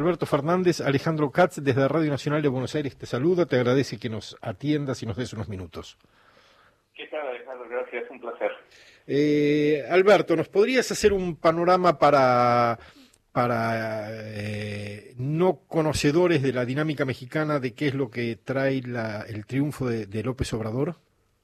Alberto Fernández. Alejandro Katz, desde Radio Nacional de Buenos Aires, te saluda, te agradece que nos atiendas y nos des unos minutos. ¿Qué tal, Alejandro? Gracias, un placer. Alberto, ¿nos podrías hacer un panorama para no conocedores de la dinámica mexicana de qué es lo que trae el triunfo de López Obrador?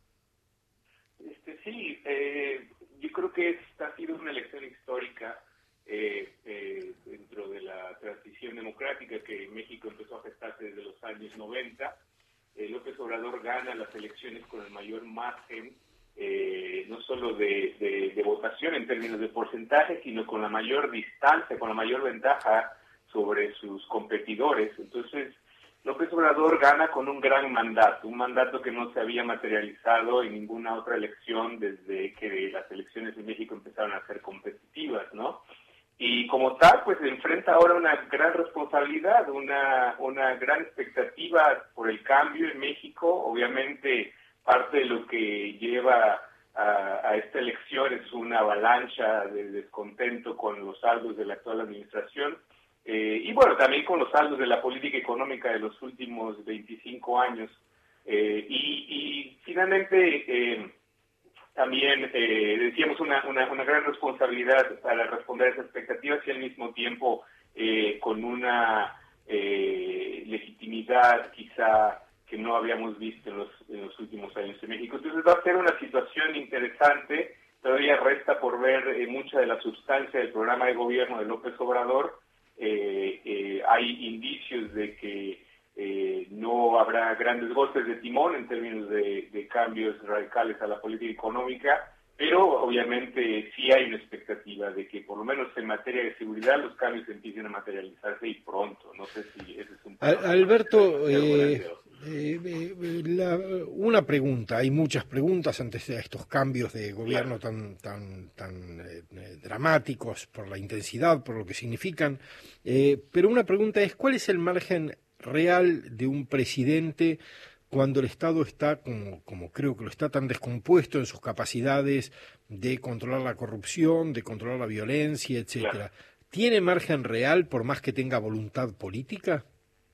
Sí, yo creo que esta ha sido una elección histórica dentro de la transición democrática que México empezó a gestarse desde los años 90. López Obrador gana las elecciones con el mayor margen, no solo de votación en términos de porcentaje, sino con la mayor distancia, con la mayor ventaja sobre sus competidores. Entonces, López Obrador gana con un gran mandato, un mandato que no se había materializado en ninguna otra elección desde que las elecciones en México empezaron a ser competitivas, ¿no? Y como tal, pues se enfrenta ahora una gran responsabilidad, una gran expectativa por el cambio en México. Obviamente, parte de lo que lleva a esta elección es una avalancha de descontento con los saldos de la actual administración y bueno, también con los saldos de la política económica de los últimos 25 años. Y finalmente, también decíamos una gran responsabilidad para responder a esas expectativas y al mismo tiempo con una legitimidad quizá que no habíamos visto en los últimos años en México. Entonces va a ser una situación interesante. Todavía resta por ver mucha de la sustancia del programa de gobierno de López Obrador. Hay indicios de que no habrá grandes golpes de timón en términos de cambios radicales a la política económica, pero obviamente sí hay una expectativa de que por lo menos en materia de seguridad los cambios empiecen a materializarse y pronto. No sé si ese es un panorama. Alberto, una pregunta, hay muchas preguntas antes de estos cambios de gobierno tan dramáticos por la intensidad, por lo que significan, pero una pregunta es, ¿cuál es el margen real de un presidente cuando el Estado está, como creo que lo está, tan descompuesto en sus capacidades de controlar la corrupción, de controlar la violencia, etcétera? Claro. ¿Tiene margen real por más que tenga voluntad política?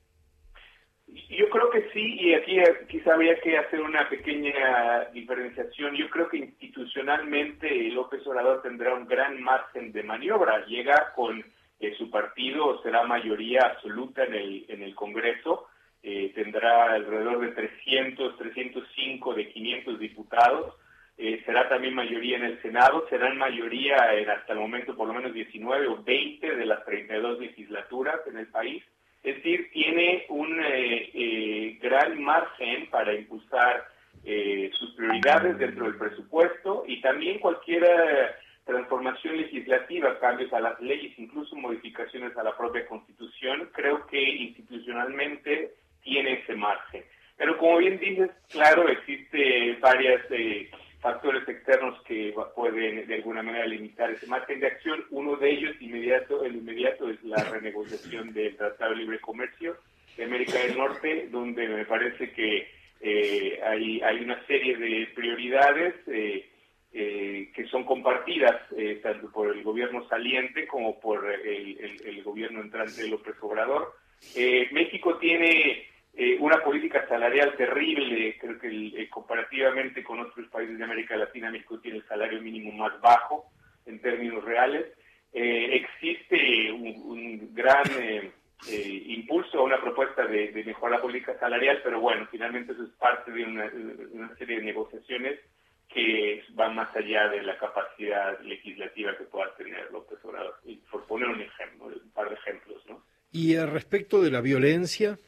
Yo creo que sí, y aquí quizá habría que hacer una pequeña diferenciación. Yo creo que institucionalmente López Obrador tendrá un gran margen de maniobra. Llega con su partido, será mayoría absoluta en el Congreso, tendrá alrededor de 305 de 500 diputados, será también mayoría en el Senado, serán mayoría en hasta el momento por lo menos 19 o 20 de las 32 legislaturas en el país. Es decir, tiene un gran margen para impulsar sus prioridades dentro del presupuesto y también cualquier transformación legislativa, cambios a las leyes, incluso modificaciones a la propia Constitución. Creo que institucionalmente tiene ese margen. Pero como bien dices, claro, existe varios factores externos que pueden de alguna manera limitar ese margen de acción. Uno de ellos, el inmediato, es la renegociación del Tratado de Libre Comercio de América del Norte, donde me parece que hay una serie de prioridades que son compartidas tanto por el gobierno saliente como por el gobierno entrante de López Obrador. México tiene una política salarial terrible. Creo que comparativamente con otros países de América Latina, México tiene el salario mínimo más bajo en términos reales. Existe un gran impulso a una propuesta de mejorar la política salarial, pero bueno, finalmente eso es parte de una serie de negociaciones que van más allá de la capacidad legislativa que pueda tener López Obrador. Y por poner un ejemplo, un par de ejemplos, ¿no? ¿Y respecto de la violencia?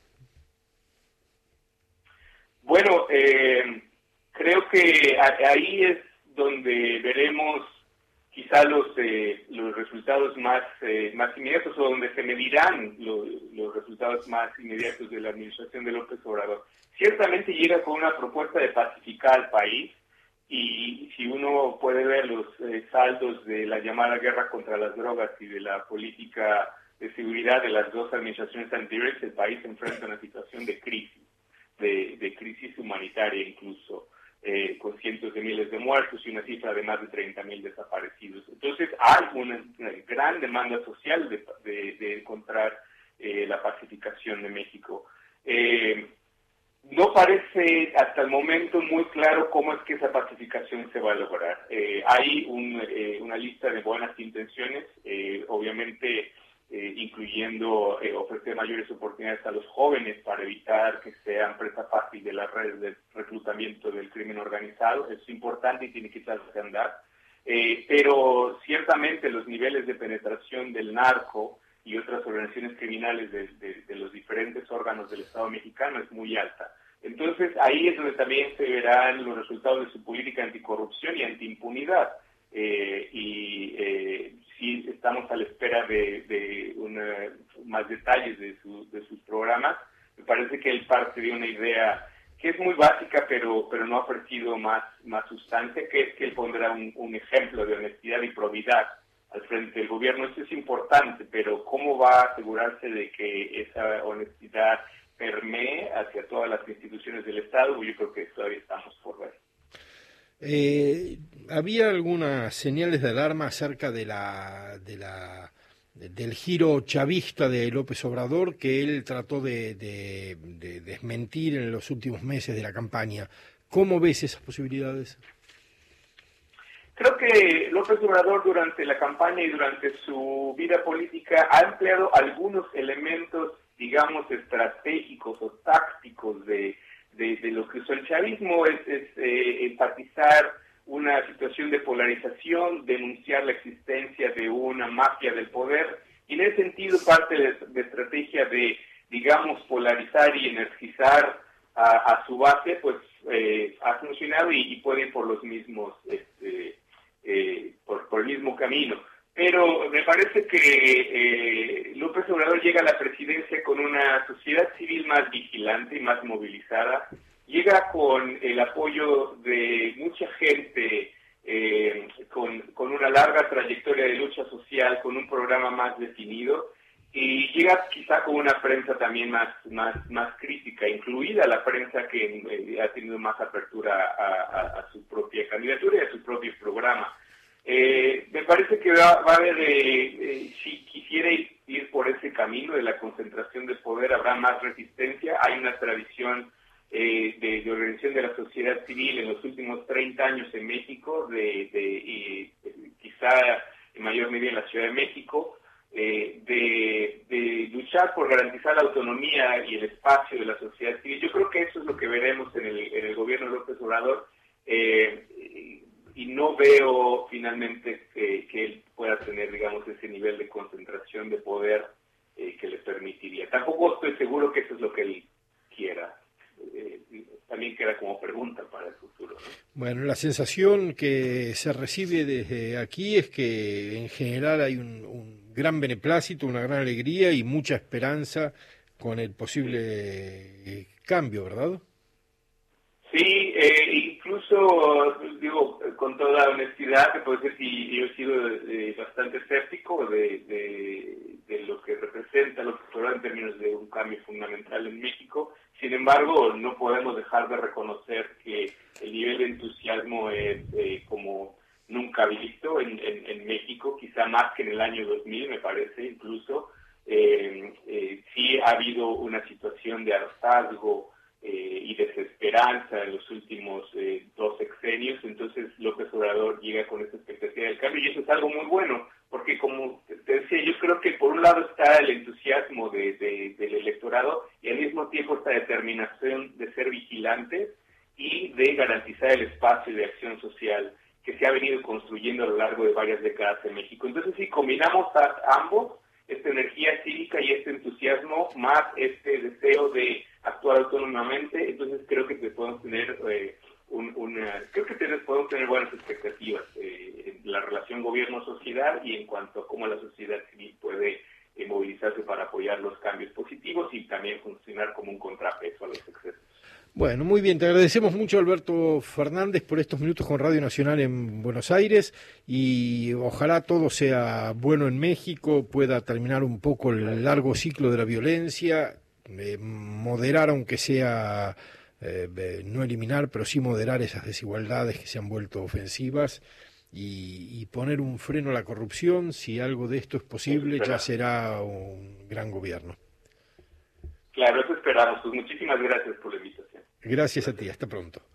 Bueno, creo que ahí es donde veremos quizá los resultados más inmediatos, o donde se medirán los resultados más inmediatos de la administración de López Obrador. Ciertamente llega con una propuesta de pacificar al país, y si uno puede ver los saldos de la llamada guerra contra las drogas y de la política de seguridad de las dos administraciones anteriores, el país se enfrenta a una situación de crisis, de crisis humanitaria incluso, con cientos de miles de muertos y una cifra de más de 30,000 desaparecidos. Entonces hay una gran demanda social de encontrar la pacificación de México. No parece hasta el momento muy claro cómo es que esa pacificación se va a lograr. Hay una lista de buenas intenciones, obviamente incluyendo ofrecer mayores oportunidades a los jóvenes para evitar que sean presa fácil de las redes de reclutamiento del crimen organizado. Es importante y tiene que echarse a andar. Pero ciertamente los niveles de penetración del narco y otras organizaciones criminales de los diferentes órganos del Estado mexicano es muy alta. Entonces ahí es donde también se verán los resultados de su política anticorrupción y antiimpunidad. Sí estamos a la espera de más detalles de sus programas. Me parece que él parte de una idea que es muy básica, pero no ha ofrecido más sustancia, que es que él pondrá un ejemplo de honestidad y probidad al frente del gobierno. Eso es importante, pero ¿cómo va a asegurarse de que esa honestidad permee hacia todas las instituciones del Estado? Yo creo que todavía estamos por ver. ¿Había algunas señales de alarma acerca del giro chavista de López Obrador que él trató de desmentir en los últimos meses de la campaña? ¿Cómo ves esas posibilidades? Creo que López Obrador durante la campaña y durante su vida política ha empleado algunos elementos, digamos, estratégicos o tácticos de lo que usó el chavismo, es enfatizar una situación de polarización, denunciar la existencia de una mafia del poder, y en ese sentido parte de estrategia de, digamos, polarizar y energizar a su base, pues ha funcionado y puede ir por los mismos, por el mismo camino. Pero me parece que López Obrador llega a la presidencia con una sociedad civil más vigilante y más movilizada, llega con el apoyo de mucha gente, con una larga trayectoria de lucha social, con un programa más definido, y llega quizá con una prensa también más crítica, incluida la prensa que ha tenido más apertura a su propia candidatura y a su propio programa. Me parece que va a haber, si quisiera ir por ese camino de la concentración de poder, habrá más resistencia. Hay una tradición de organización de la sociedad civil en los últimos 30 años en México, quizá en mayor medida en la Ciudad de México, de luchar por garantizar la autonomía y el espacio de la sociedad civil. Yo creo que eso es lo que veremos en el gobierno de López Obrador. Y no veo finalmente que él pueda tener, digamos, ese nivel de concentración de poder que le permitiría. Tampoco estoy seguro que eso es lo que él quiera. También queda como pregunta para el futuro, ¿no? Bueno, la sensación que se recibe desde aquí es que en general hay un gran beneplácito, una gran alegría y mucha esperanza con el posible cambio, ¿verdad? Sí, incluso, digo, con toda honestidad, te puedo decir que yo he sido bastante escéptico de lo que representa lo que en términos de un cambio fundamental en México. Sin embargo, no podemos dejar de reconocer que el nivel de entusiasmo es como nunca visto en México, quizá más que en el año 2000, me parece, incluso. Sí ha habido una situación de hartazgo y desesperanza en los últimos 2 sexenios. Entonces López Obrador llega con esa expectativa del cambio y eso es algo muy bueno, porque como te decía, yo creo que por un lado está el entusiasmo del electorado y al mismo tiempo esta determinación de ser vigilantes y de garantizar el espacio de acción social que se ha venido construyendo a lo largo de varias décadas en México. Entonces si combinamos ambos, esta energía cívica y este entusiasmo, más este deseo de actuar autónomamente, entonces creo que podemos tener podemos tener buenas expectativas en la relación gobierno-sociedad y en cuanto a cómo la sociedad civil puede movilizarse para apoyar los cambios positivos y también funcionar como un contrapeso a los excesos. Bueno, muy bien, te agradecemos mucho, Alberto Fernández, por estos minutos con Radio Nacional en Buenos Aires y ojalá todo sea bueno en México, pueda terminar un poco el largo ciclo de la violencia, moderar aunque sea, no eliminar, pero sí moderar esas desigualdades que se han vuelto ofensivas y poner un freno a la corrupción. Si algo de esto es posible, ya será un gran gobierno. Claro, eso esperamos. Pues muchísimas gracias por la invitación. Gracias a ti, hasta pronto.